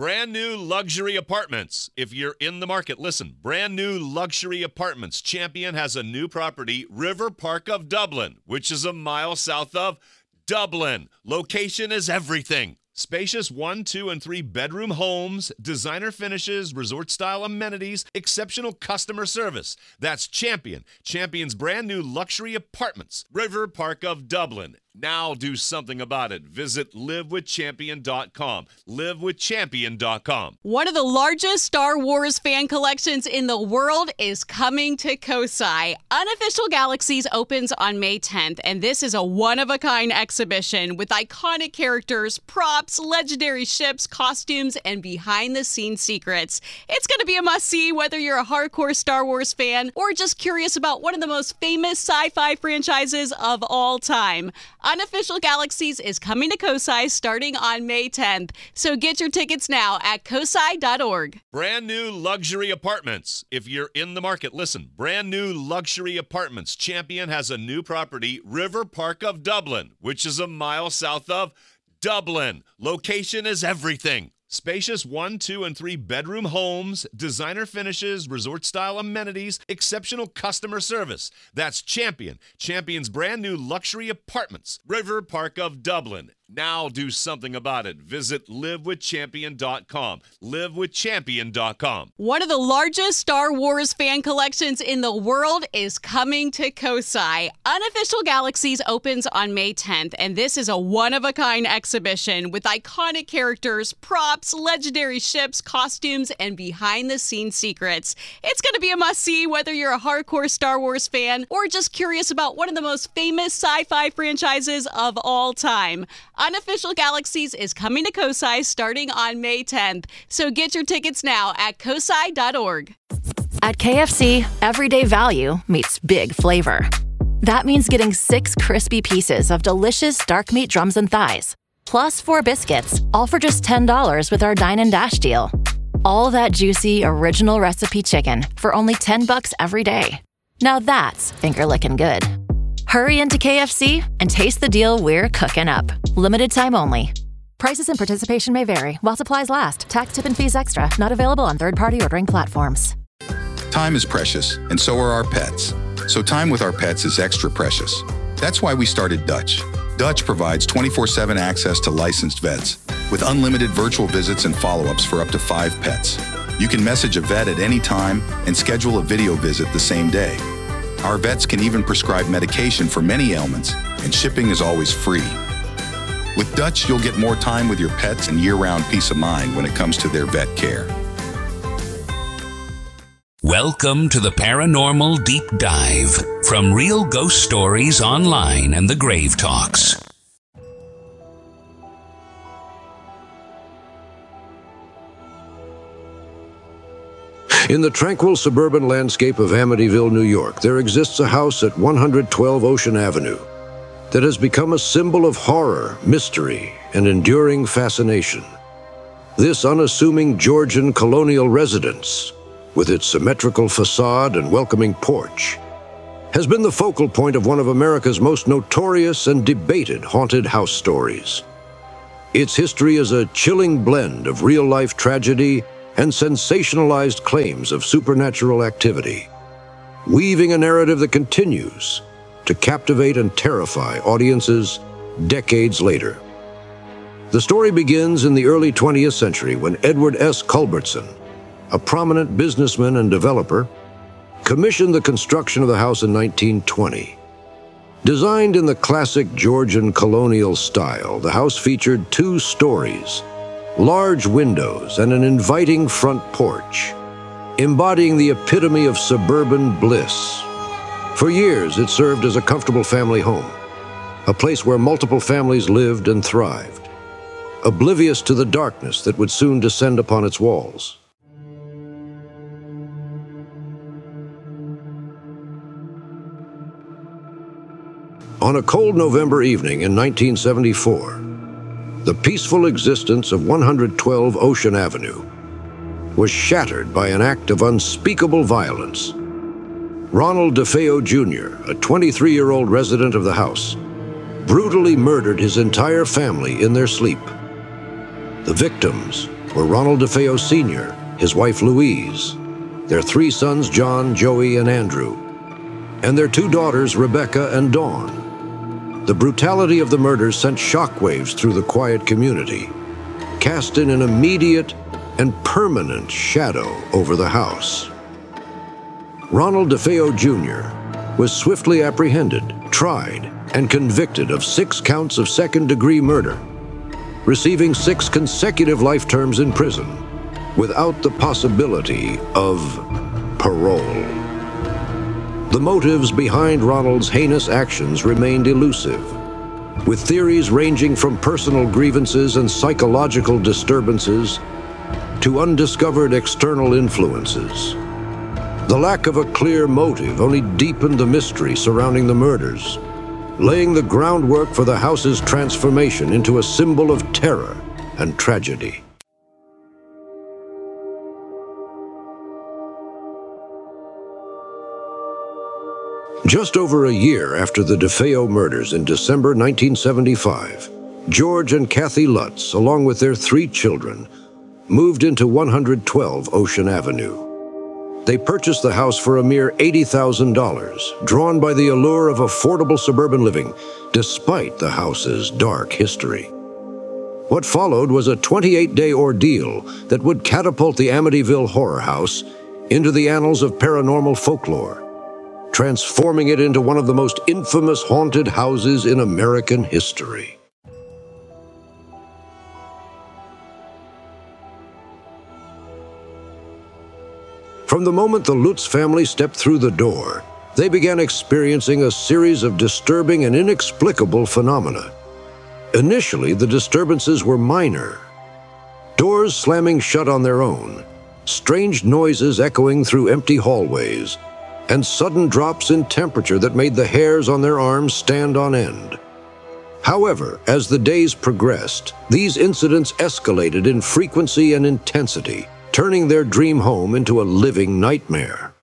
Brand new luxury apartments. If you're in the market, listen. Brand new luxury apartments. Champion has a new property, River Park of Dublin, which is a mile south of Dublin. Location is everything. Spacious 1, 2, and 3 bedroom homes, designer finishes, resort-style amenities, exceptional customer service. That's Champion. Champion's brand new luxury apartments, River Park of Dublin. Now do something about it. Visit livewithchampion.com. Livewithchampion.com. One of the largest Star Wars fan collections in the world is coming to Kosai. Unofficial Galaxies opens on May 10th, and this is a one-of-a-kind exhibition with iconic characters, props, legendary ships, costumes, and behind-the-scenes secrets. It's going to be a must-see whether you're a hardcore Star Wars fan or just curious about one of the most famous sci-fi franchises of all time. Unofficial Galaxies is coming to Kosai starting on May 10th, so get your tickets now at kosai.org. Brand new luxury apartments. If you're in the market, listen. Brand new luxury apartments. Champion has a new property, River Park of Dublin, which is a mile south of Dublin. Location is everything. Spacious 1, 2, and 3 bedroom homes, designer finishes, resort-style amenities, exceptional customer service. That's Champion. Champion's brand new luxury apartments, River Park of Dublin. Now do something about it. Visit livewithchampion.com. Livewithchampion.com. One of the largest Star Wars fan collections in the world is coming to Kosai. Unofficial Galaxies opens on May 10th, and this is a one-of-a-kind exhibition with iconic characters, props, legendary ships, costumes, and behind-the-scenes secrets. It's going to be a must-see whether you're a hardcore Star Wars fan or just curious about one of the most famous sci-fi franchises of all time. Unofficial Galaxies is coming to Kosai starting on May 10th, so get your tickets now at kosai.org. At KFC, everyday value meets big flavor. That means getting 6 crispy pieces of delicious dark meat drums and thighs, plus 4 biscuits, all for just $10 with our Dine and Dash deal. All that juicy, original recipe chicken for only $10 every day. Now that's finger-licking good. Hurry into KFC and taste the deal we're cooking up. Limited time only. Prices and participation may vary while supplies last. Tax, tip, and fees extra. Not available on third-party ordering platforms. Time is precious, and so are our pets. So time with our pets is extra precious. That's why we started Dutch. Dutch provides 24/7 access to licensed vets with unlimited virtual visits and follow-ups for up to 5 pets. You can message a vet at any time and schedule a video visit the same day. Our vets can even prescribe medication for many ailments, and shipping is always free. With Dutch, you'll get more time with your pets and year-round peace of mind when it comes to their vet care. Welcome to the Paranormal Deep Dive from Real Ghost Stories Online and the Grave Talks. In the tranquil suburban landscape of Amityville, New York, there exists a house at 112 Ocean Avenue that has become a symbol of horror, mystery, and enduring fascination. This unassuming Georgian colonial residence, with its symmetrical facade and welcoming porch, has been the focal point of one of America's most notorious and debated haunted house stories. Its history is a chilling blend of real-life tragedy and sensationalized claims of supernatural activity, weaving a narrative that continues to captivate and terrify audiences decades later. The story begins in the early 20th century when Edward S. Culbertson, a prominent businessman and developer, commissioned the construction of the house in 1920. Designed in the classic Georgian colonial style, the house featured 2 stories, large windows, and an inviting front porch, embodying the epitome of suburban bliss. For years, it served as a comfortable family home, a place where multiple families lived and thrived, oblivious to the darkness that would soon descend upon its walls. On a cold November evening in 1974, the peaceful existence of 112 Ocean Avenue was shattered by an act of unspeakable violence. Ronald DeFeo Jr., a 23-year-old resident of the house, brutally murdered his entire family in their sleep. The victims, were Ronald DeFeo Sr., his wife Louise, their 3 sons John, Joey, and Andrew, and their 2 daughters Rebecca and Dawn. The brutality of the murders sent shockwaves through the quiet community, casting an immediate and permanent shadow over the house. Ronald DeFeo Jr. was swiftly apprehended, tried, and convicted of 6 counts of second-degree murder, receiving 6 consecutive life terms in prison, without the possibility of parole. The motives behind Ronald's heinous actions remained elusive, with theories ranging from personal grievances and psychological disturbances to undiscovered external influences. The lack of a clear motive only deepened the mystery surrounding the murders, laying the groundwork for the house's transformation into a symbol of terror and tragedy. Just over a year after the DeFeo murders in December 1975, George and Kathy Lutz, along with their 3 children, moved into 112 Ocean Avenue. They purchased the house for a mere $80,000, drawn by the allure of affordable suburban living, despite the house's dark history. What followed was a 28-day ordeal that would catapult the Amityville Horror House into the annals of paranormal folklore, transforming it into one of the most infamous haunted houses in American history. From the moment the Lutz family stepped through the door, they began experiencing a series of disturbing and inexplicable phenomena. Initially, the disturbances were minor. Doors slamming shut on their own, strange noises echoing through empty hallways, and sudden drops in temperature that made the hairs on their arms stand on end. However, as the days progressed, these incidents escalated in frequency and intensity, turning their dream home into a living nightmare.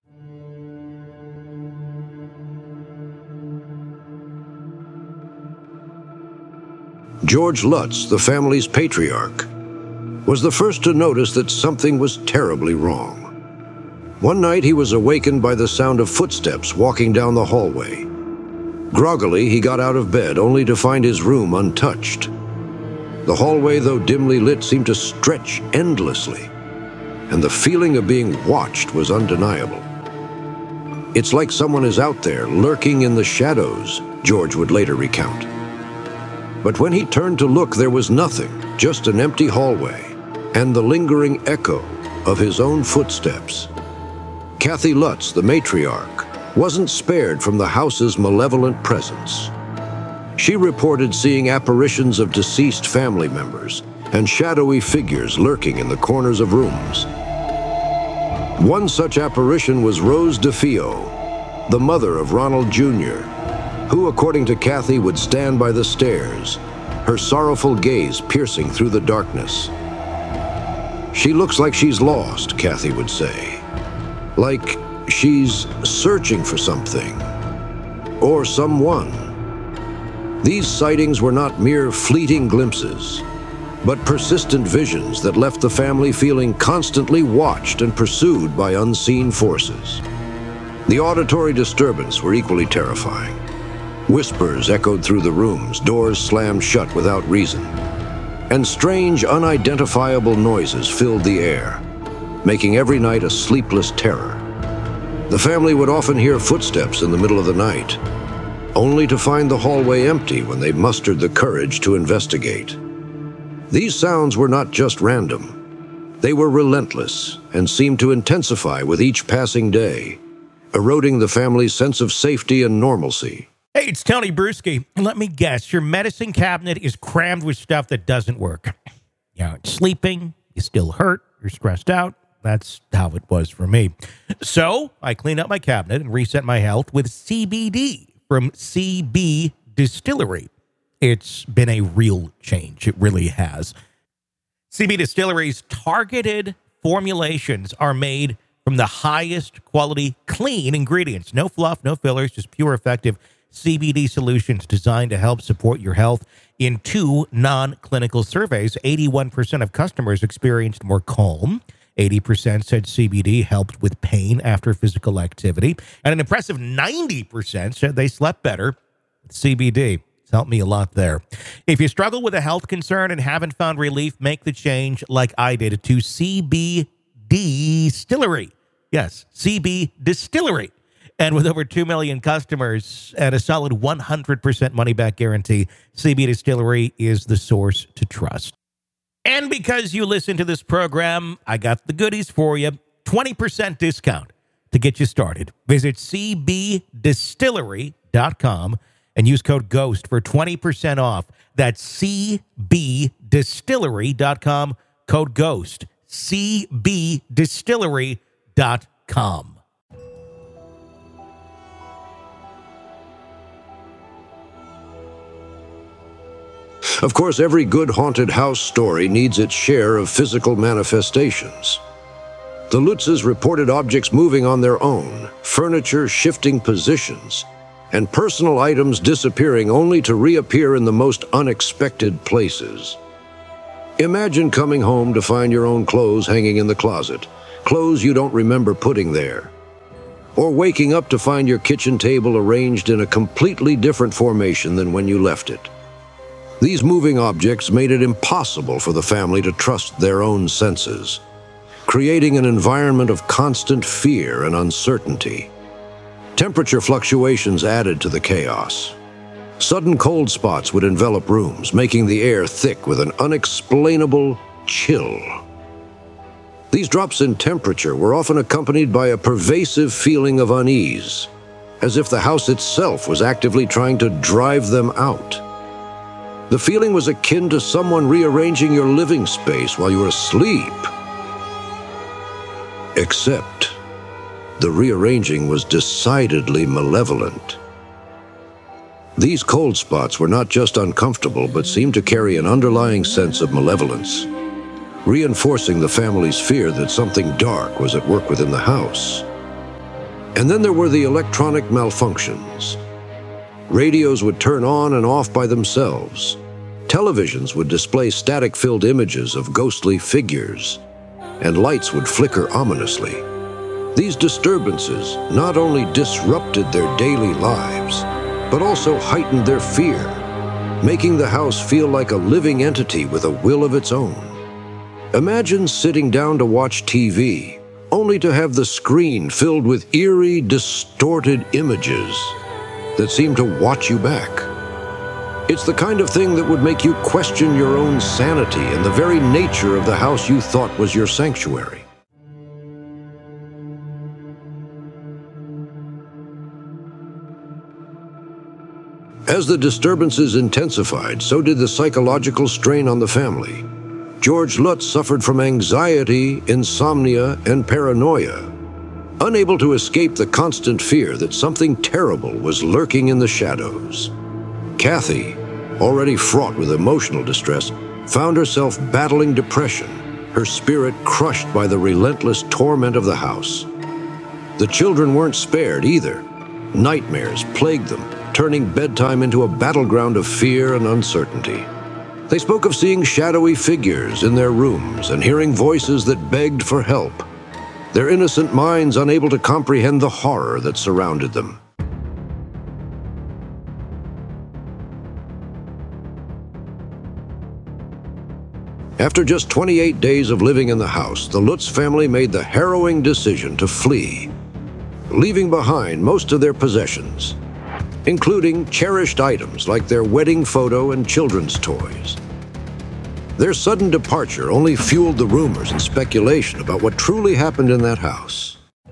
George Lutz, the family's patriarch, was the first to notice that something was terribly wrong. One night he was awakened by the sound of footsteps walking down the hallway. Groggily, he got out of bed only to find his room untouched. The hallway, though dimly lit, seemed to stretch endlessly, and the feeling of being watched was undeniable. "It's like someone is out there, lurking in the shadows," George would later recount. But when he turned to look, there was nothing, just an empty hallway, and the lingering echo of his own footsteps. Kathy Lutz, the matriarch, wasn't spared from the house's malevolent presence. She reported seeing apparitions of deceased family members and shadowy figures lurking in the corners of rooms. One such apparition was Rose DeFeo, the mother of Ronald Jr., who, according to Kathy, would stand by the stairs, her sorrowful gaze piercing through the darkness. "She looks like she's lost," Kathy would say. "Like she's searching for something or someone." These sightings were not mere fleeting glimpses, but persistent visions that left the family feeling constantly watched and pursued by unseen forces. The auditory disturbance were equally terrifying. Whispers echoed through the rooms, doors slammed shut without reason, and strange, unidentifiable noises filled the air, making every night a sleepless terror. The family would often hear footsteps in the middle of the night, only to find the hallway empty when they mustered the courage to investigate. These sounds were not just random. They were relentless and seemed to intensify with each passing day, eroding the family's sense of safety and normalcy. Hey, it's Tony Bruschi. Let me guess, your medicine cabinet is crammed with stuff that doesn't work. You're not sleeping, you still hurt, you're stressed out. That's how it was for me. So I cleaned up my cabinet and reset my health with CBD from CB Distillery. It's been a real change. It really has. CB Distillery's targeted formulations are made from the highest quality, clean ingredients. No fluff, no fillers, just pure, effective CBD solutions designed to help support your health In 2 non-clinical surveys, 81% of customers experienced more calm. 80% said CBD helped with pain after physical activity. And an impressive 90% said they slept better with CBD. It's helped me a lot there. If you struggle with a health concern and haven't found relief, make the change like I did to CB Distillery. Yes, CB Distillery. And with over 2 million customers and a solid 100% money-back guarantee, CB Distillery is the source to trust. And because you listen to this program, I got the goodies for you. 20% discount to get you started. Visit cbdistillery.com and use code GHOST for 20% off. That's cbdistillery.com, code GHOST. cbdistillery.com. Of course, every good haunted house story needs its share of physical manifestations. The Lutzes reported objects moving on their own, furniture shifting positions, and personal items disappearing only to reappear in the most unexpected places. Imagine coming home to find your own clothes hanging in the closet, clothes you don't remember putting there. Or waking up to find your kitchen table arranged in a completely different formation than when you left it. These moving objects made it impossible for the family to trust their own senses, creating an environment of constant fear and uncertainty. Temperature fluctuations added to the chaos. Sudden cold spots would envelop rooms, making the air thick with an unexplainable chill. These drops in temperature were often accompanied by a pervasive feeling of unease, as if the house itself was actively trying to drive them out. The feeling was akin to someone rearranging your living space while you were asleep. Except, the rearranging was decidedly malevolent. These cold spots were not just uncomfortable, but seemed to carry an underlying sense of malevolence, reinforcing the family's fear that something dark was at work within the house. And then there were the electronic malfunctions. Radios would turn on and off by themselves. Televisions would display static-filled images of ghostly figures, and lights would flicker ominously. These disturbances not only disrupted their daily lives, but also heightened their fear, making the house feel like a living entity with a will of its own. Imagine sitting down to watch TV, only to have the screen filled with eerie, distorted images that seem to watch you back. It's the kind of thing that would make you question your own sanity and the very nature of the house you thought was your sanctuary. As the disturbances intensified, so did the psychological strain on the family. George Lutz suffered from anxiety, insomnia, and paranoia, unable to escape the constant fear that something terrible was lurking in the shadows. Kathy, already fraught with emotional distress, found herself battling depression, her spirit crushed by the relentless torment of the house. The children weren't spared either. Nightmares plagued them, turning bedtime into a battleground of fear and uncertainty. They spoke of seeing shadowy figures in their rooms and hearing voices that begged for help, their innocent minds unable to comprehend the horror that surrounded them. After just 28 days of living in the house, the Lutz family made the harrowing decision to flee, leaving behind most of their possessions, including cherished items like their wedding photo and children's toys. Their sudden departure only fueled the rumors and speculation about what truly happened in that house.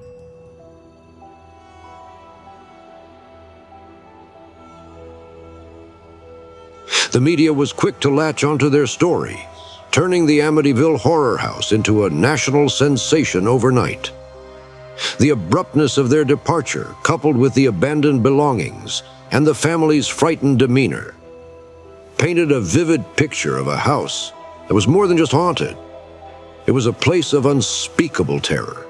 The media was quick to latch onto their story, turning the Amityville Horror House into a national sensation overnight. The abruptness of their departure, coupled with the abandoned belongings and the family's frightened demeanor, painted a vivid picture of a house that was more than just haunted. It was a place of unspeakable terror.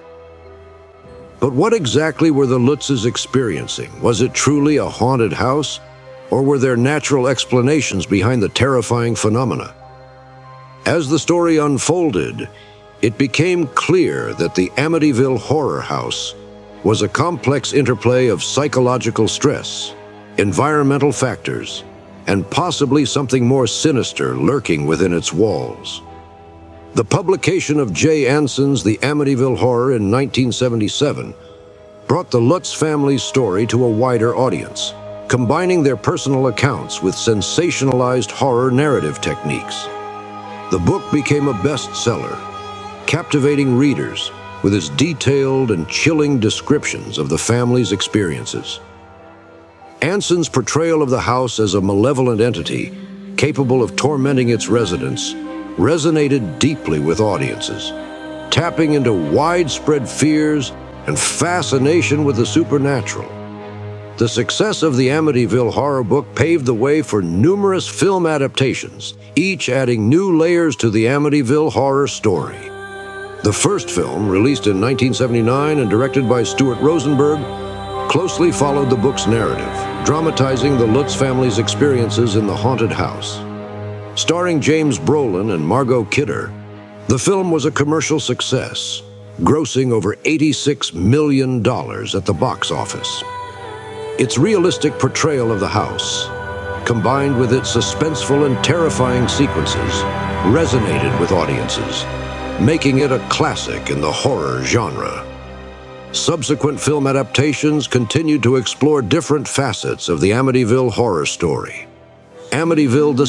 But what exactly were the Lutzes experiencing? Was it truly a haunted house, Or were there natural explanations behind the terrifying phenomena? As the story unfolded, it became clear that the Amityville Horror House was a complex interplay of psychological stress, environmental factors, and possibly something more sinister lurking within its walls. The publication of Jay Anson's The Amityville Horror in 1977 brought the Lutz family's story to a wider audience, combining their personal accounts with sensationalized horror narrative techniques. The book became a bestseller, captivating readers with its detailed and chilling descriptions of the family's experiences. Anson's portrayal of the house as a malevolent entity capable of tormenting its residents resonated deeply with audiences, tapping into widespread fears and fascination with the supernatural. The success of the Amityville horror book paved the way for numerous film adaptations, each adding new layers to the Amityville horror story. The first film, released in 1979 and directed by Stuart Rosenberg, closely followed the book's narrative, dramatizing the Lutz family's experiences in the haunted house. Starring James Brolin and Margot Kidder, the film was a commercial success, grossing over $86 million at the box office. Its realistic portrayal of the house, combined with its suspenseful and terrifying sequences, resonated with audiences, making it a classic in the horror genre. Subsequent film adaptations continued to explore different facets of the Amityville horror story. Amityville the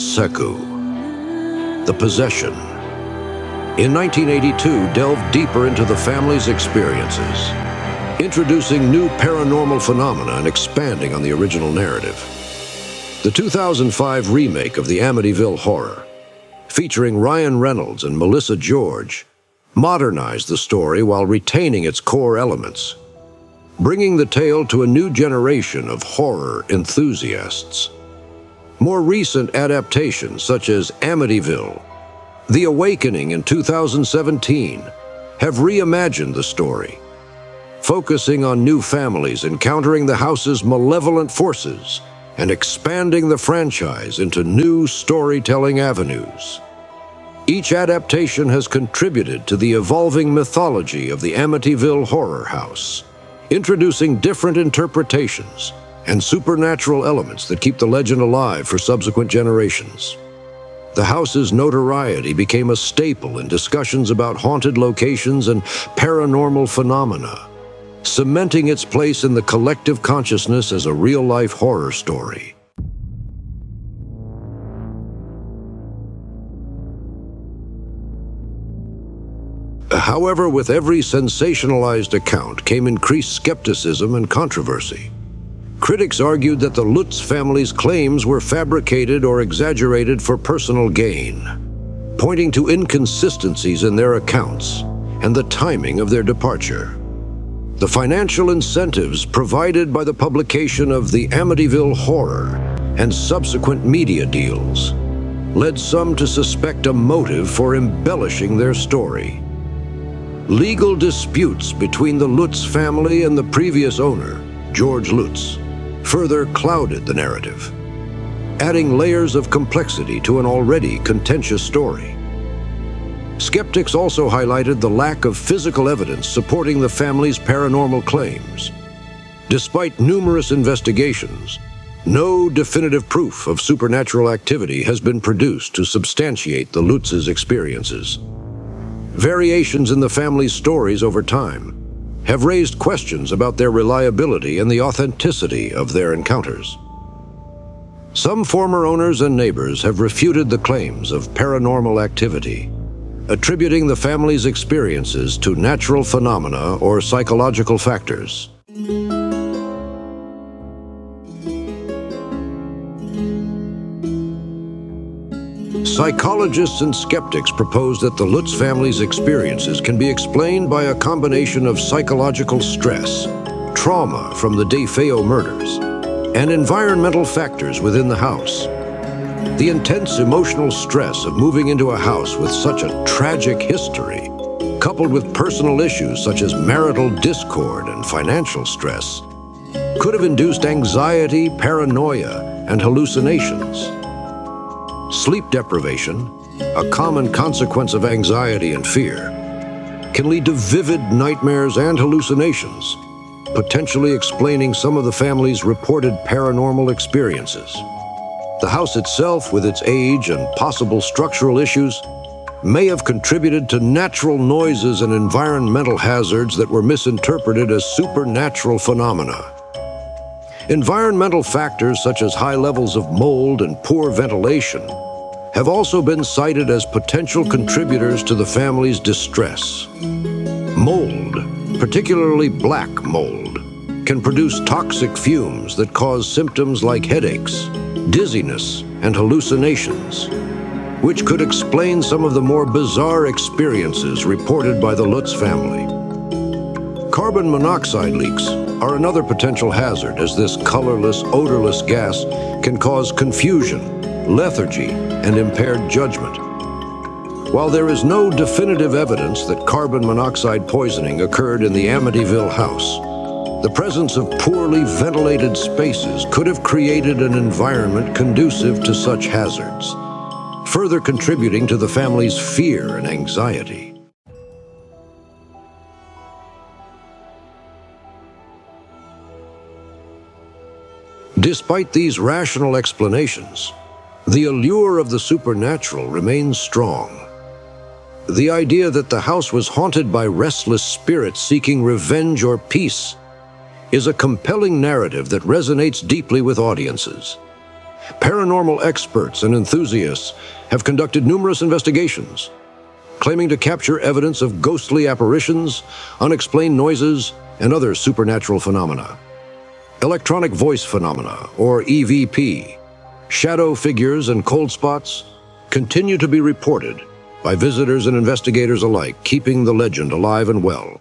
Seku, The Possession. In 1982, delved deeper into the family's experiences, introducing new paranormal phenomena and expanding on the original narrative. The 2005 remake of the Amityville Horror, featuring Ryan Reynolds and Melissa George, modernized the story while retaining its core elements, bringing the tale to a new generation of horror enthusiasts. More recent adaptations, such as Amityville, The Awakening in 2017, have reimagined the story, focusing on new families encountering the house's malevolent forces and expanding the franchise into new storytelling avenues. Each adaptation has contributed to the evolving mythology of the Amityville Horror House, introducing different interpretations and supernatural elements that keep the legend alive for subsequent generations. The house's notoriety became a staple in discussions about haunted locations and paranormal phenomena, cementing its place in the collective consciousness as a real-life horror story. However, with every sensationalized account came increased skepticism and controversy. Critics argued that the Lutz family's claims were fabricated or exaggerated for personal gain, pointing to inconsistencies in their accounts and the timing of their departure. The financial incentives provided by the publication of the Amityville Horror and subsequent media deals led some to suspect a motive for embellishing their story. Legal disputes between the Lutz family and the previous owner, George Lutz, further clouded the narrative, adding layers of complexity to an already contentious story. Skeptics also highlighted the lack of physical evidence supporting the family's paranormal claims. Despite numerous investigations, no definitive proof of supernatural activity has been produced to substantiate the Lutz's experiences. Variations in the family's stories over time have raised questions about their reliability and the authenticity of their encounters. Some former owners and neighbors have refuted the claims of paranormal activity, attributing the family's experiences to natural phenomena or psychological factors. Psychologists and skeptics propose that the Lutz family's experiences can be explained by a combination of psychological stress, trauma from the DeFeo murders, and environmental factors within the house. The intense emotional stress of moving into a house with such a tragic history, coupled with personal issues such as marital discord and financial stress, could have induced anxiety, paranoia, and hallucinations. Sleep deprivation, a common consequence of anxiety and fear, can lead to vivid nightmares and hallucinations, potentially explaining some of the family's reported paranormal experiences. The house itself, with its age and possible structural issues, may have contributed to natural noises and environmental hazards that were misinterpreted as supernatural phenomena. Environmental factors such as high levels of mold and poor ventilation have also been cited as potential contributors to the family's distress. Mold, particularly black mold, can produce toxic fumes that cause symptoms like headaches, dizziness, and hallucinations, which could explain some of the more bizarre experiences reported by the Lutz family. Carbon monoxide leaks are another potential hazard, as this colorless, odorless gas can cause confusion, lethargy, and impaired judgment. While there is no definitive evidence that carbon monoxide poisoning occurred in the Amityville house, the presence of poorly ventilated spaces could have created an environment conducive to such hazards, further contributing to the family's fear and anxiety. Despite these rational explanations, the allure of the supernatural remains strong. The idea that the house was haunted by restless spirits seeking revenge or peace is a compelling narrative that resonates deeply with audiences. Paranormal experts and enthusiasts have conducted numerous investigations, claiming to capture evidence of ghostly apparitions, unexplained noises, and other supernatural phenomena. Electronic voice phenomena, or EVP, shadow figures, and cold spots continue to be reported by visitors and investigators alike, keeping the legend alive and well.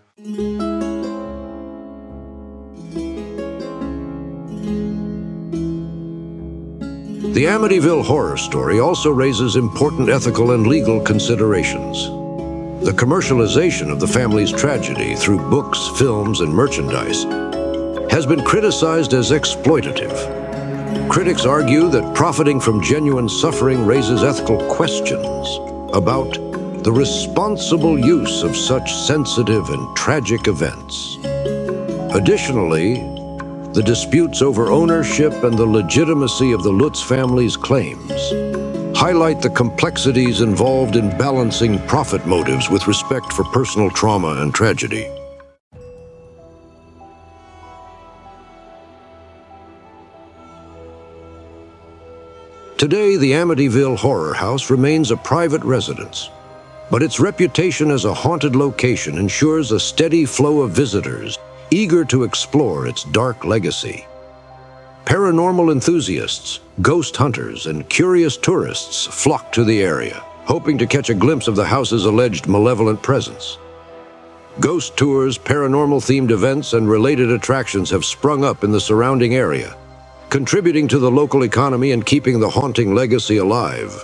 The Amityville horror story also raises important ethical and legal considerations. The commercialization of the family's tragedy through books, films, and merchandise has been criticized as exploitative. Critics argue that profiting from genuine suffering raises ethical questions about the responsible use of such sensitive and tragic events. Additionally, the disputes over ownership and the legitimacy of the Lutz family's claims highlight the complexities involved in balancing profit motives with respect for personal trauma and tragedy. Today, the Amityville Horror House remains a private residence, but its reputation as a haunted location ensures a steady flow of visitors eager to explore its dark legacy. Paranormal enthusiasts, ghost hunters, and curious tourists flock to the area, hoping to catch a glimpse of the house's alleged malevolent presence. Ghost tours, paranormal-themed events, and related attractions have sprung up in the surrounding area, contributing to the local economy and keeping the haunting legacy alive.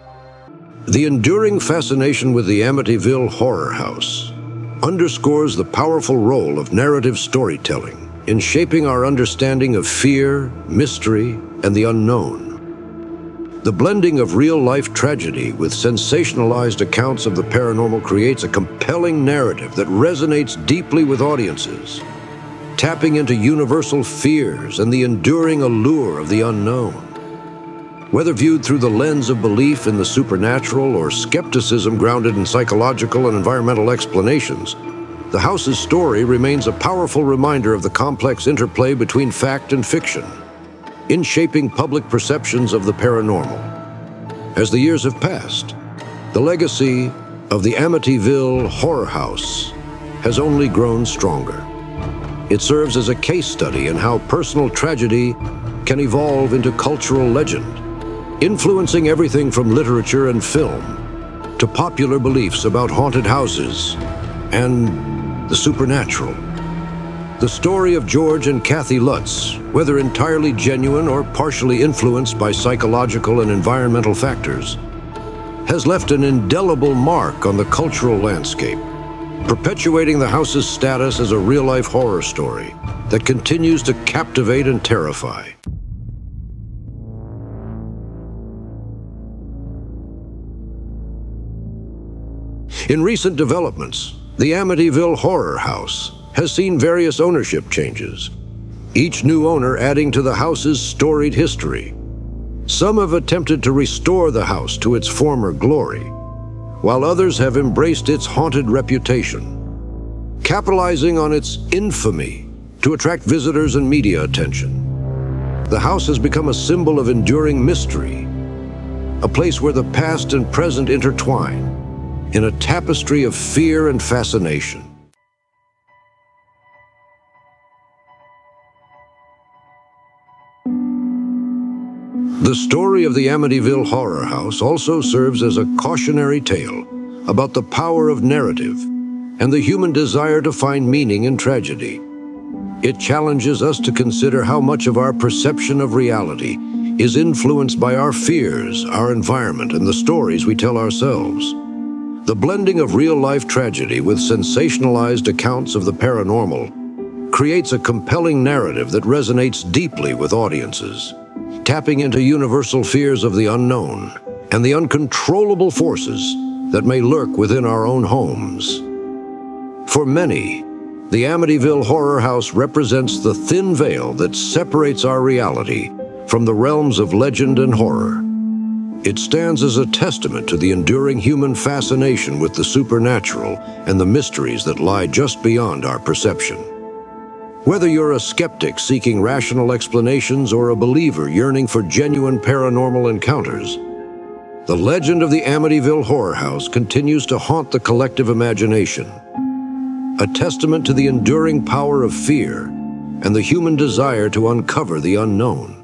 The enduring fascination with the Amityville Horror House underscores the powerful role of narrative storytelling in shaping our understanding of fear, mystery, and the unknown. The blending of real-life tragedy with sensationalized accounts of the paranormal creates a compelling narrative that resonates deeply with audiences, tapping into universal fears and the enduring allure of the unknown. Whether viewed through the lens of belief in the supernatural or skepticism grounded in psychological and environmental explanations, the house's story remains a powerful reminder of the complex interplay between fact and fiction in shaping public perceptions of the paranormal. As the years have passed, the legacy of the Amityville Horror House has only grown stronger. It serves as a case study in how personal tragedy can evolve into cultural legend, influencing everything from literature and film to popular beliefs about haunted houses and the supernatural. The story of George and Kathy Lutz, whether entirely genuine or partially influenced by psychological and environmental factors, has left an indelible mark on the cultural landscape, perpetuating the house's status as a real-life horror story that continues to captivate and terrify. In recent developments, the Amityville Horror House has seen various ownership changes, each new owner adding to the house's storied history. Some have attempted to restore the house to its former glory, while others have embraced its haunted reputation, capitalizing on its infamy to attract visitors and media attention. The house has become a symbol of enduring mystery, a place where the past and present intertwine in a tapestry of fear and fascination. The story of the Amityville Horror House also serves as a cautionary tale about the power of narrative and the human desire to find meaning in tragedy. It challenges us to consider how much of our perception of reality is influenced by our fears, our environment, and the stories we tell ourselves. The blending of real-life tragedy with sensationalized accounts of the paranormal creates a compelling narrative that resonates deeply with audiences, tapping into universal fears of the unknown and the uncontrollable forces that may lurk within our own homes. For many, the Amityville Horror House represents the thin veil that separates our reality from the realms of legend and horror. It stands as a testament to the enduring human fascination with the supernatural and the mysteries that lie just beyond our perception. Whether you're a skeptic seeking rational explanations or a believer yearning for genuine paranormal encounters, the legend of the Amityville Horror House continues to haunt the collective imagination, a testament to the enduring power of fear and the human desire to uncover the unknown.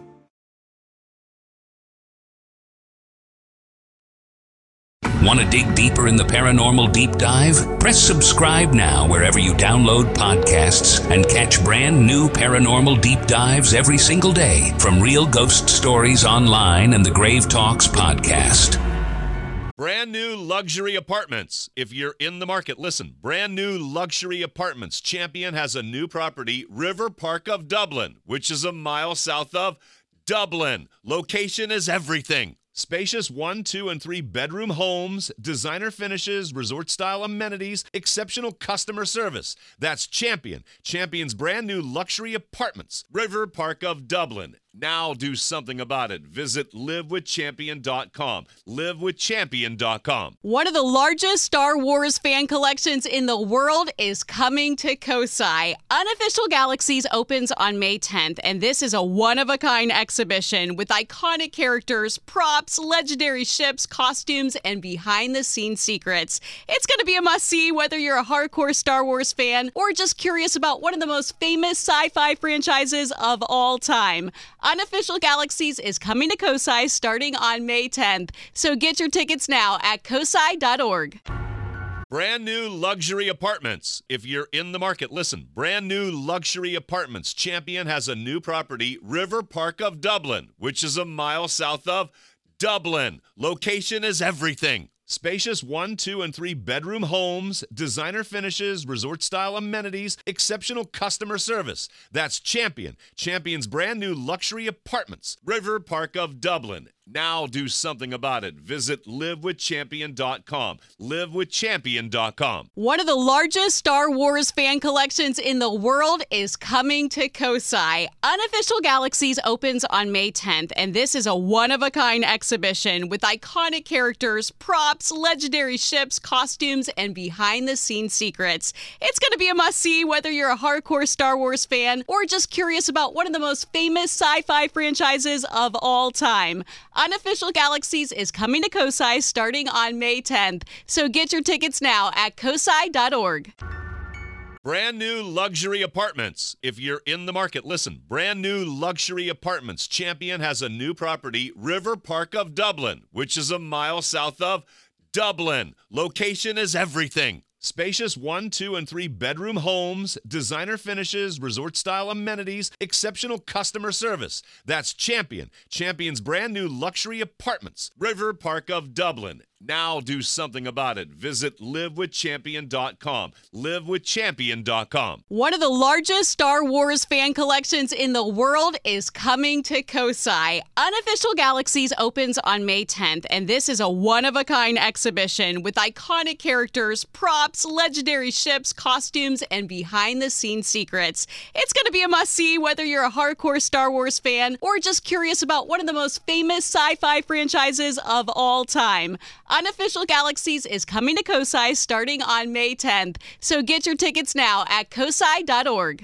Want to dig deeper in the paranormal deep dive? Press subscribe now wherever you download podcasts and catch brand new paranormal deep dives every single day from Real Ghost Stories Online and the Grave Talks podcast. Brand new luxury apartments. If you're in the market, listen. Brand new luxury apartments. Champion has a new property, River Park of Dublin, which is a mile south of Dublin. Location is everything. Spacious 1, 2, and 3 bedroom homes, designer finishes, resort-style amenities, exceptional customer service. That's Champion. Champion's brand new luxury apartments, River Park of Dublin. Now do something about it. Visit livewithchampion.com. Livewithchampion.com. One of the largest Star Wars fan collections in the world is coming to Kosai. Unofficial Galaxies opens on May 10th, and this is a one-of-a-kind exhibition with iconic characters, props, legendary ships, costumes, and behind-the-scenes secrets. It's going to be a must-see whether you're a hardcore Star Wars fan or just curious about one of the most famous sci-fi franchises of all time. Unofficial Galaxies is coming to Kosai starting on May 10th, so get your tickets now at kosai.org. Brand new luxury apartments. If you're in the market, listen. Brand new luxury apartments. Champion has a new property, River Park of Dublin, which is a mile south of Dublin. Location is everything. Spacious 1, 2, and 3 bedroom homes, designer finishes, resort-style amenities, exceptional customer service. That's Champion. Champion's brand new luxury apartments, River Park of Dublin. Now do something about it. Visit livewithchampion.com. Livewithchampion.com. One of the largest Star Wars fan collections in the world is coming to Kosai. Unofficial Galaxies opens on May 10th, and this is a one-of-a-kind exhibition with iconic characters, props, legendary ships, costumes, and behind-the-scenes secrets. It's going to be a must-see whether you're a hardcore Star Wars fan or just curious about one of the most famous sci-fi franchises of all time. Unofficial Galaxies is coming to Kosai starting on May 10th, so get your tickets now at kosai.org. Brand new luxury apartments. If you're in the market, listen. Brand new luxury apartments. Champion has a new property, River Park of Dublin, which is a mile south of Dublin. Location is everything. Spacious 1, 2, and 3 bedroom homes, designer finishes, resort-style amenities, exceptional customer service. That's Champion. Champion's brand new luxury apartments, River Park of Dublin. Now do something about it. Visit livewithchampion.com. Livewithchampion.com. One of the largest Star Wars fan collections in the world is coming to Kosai. Unofficial Galaxies opens on May 10th, and this is a one-of-a-kind exhibition with iconic characters, props, legendary ships, costumes, and behind-the-scenes secrets. It's going to be a must-see whether you're a hardcore Star Wars fan or just curious about one of the most famous sci-fi franchises of all time. Unofficial Galaxies is coming to Kosai starting on May 10th, so get your tickets now at kosai.org.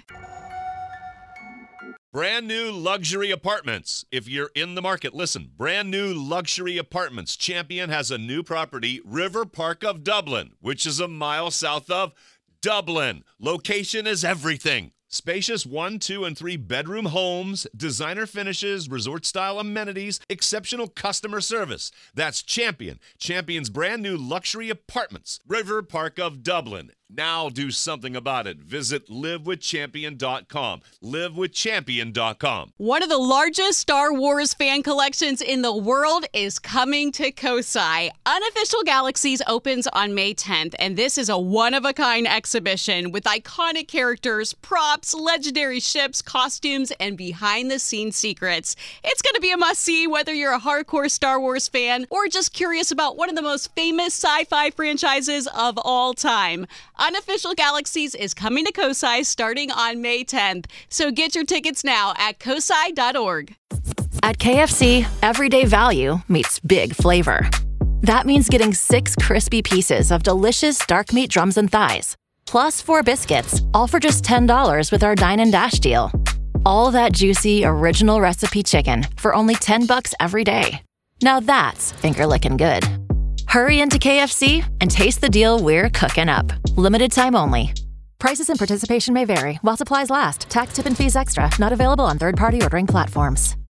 Brand new luxury apartments. If you're in the market, listen. Brand new luxury apartments. Champion has a new property, River Park of Dublin, which is a mile south of Dublin. Location is everything. Spacious 1, 2, and 3 bedroom homes, designer finishes, resort-style amenities, exceptional customer service. That's Champion. Champion's brand new luxury apartments. River Park of Dublin. Now do something about it. Visit livewithchampion.com. Livewithchampion.com. One of the largest Star Wars fan collections in the world is coming to Kosai. Unofficial Galaxies opens on May 10th, and this is a one-of-a-kind exhibition with iconic characters, props, legendary ships, costumes, and behind-the-scenes secrets. It's going to be a must-see whether you're a hardcore Star Wars fan or just curious about one of the most famous sci-fi franchises of all time. Unofficial Galaxies is coming to Kosai starting on May 10th, so get your tickets now at kosai.org. At KFC, everyday value meets big flavor. That means getting 6 crispy pieces of delicious dark meat drums and thighs, plus 4 biscuits, all for just $10 with our Dine and Dash deal. All that juicy, original recipe chicken for only $10 every day. Now that's finger-licking good. Hurry into KFC and taste the deal we're cooking up. Limited time only. Prices and participation may vary while supplies last. Tax, tip, and fees extra. Not available on third-party ordering platforms.